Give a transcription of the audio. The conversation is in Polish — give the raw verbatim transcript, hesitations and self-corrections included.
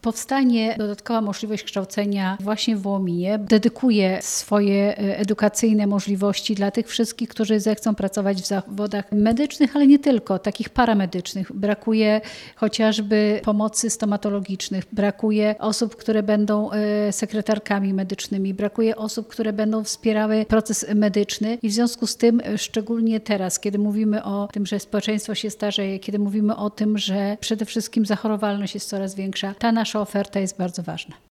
powstanie dodatkowa możliwość kształcenia właśnie w Wołominie. Dedykuje swoje edukacyjne możliwości dla tych wszystkich, którzy zechcą pracować w zawodach medycznych, ale nie tylko, takich paramedycznych. Brakuje chociażby pomocy stomatologicznych, brakuje osób, które będą sekretarkami medycznymi, brakuje osób, które będą wspierały proces medyczny i w związku z tym, szczególnie teraz, kiedy mówimy o tym, że społeczeństwo się starzeje, kiedy mówimy o tym, że przede wszystkim zachorowalność jest coraz większa, ta nasza oferta jest bardzo ważna.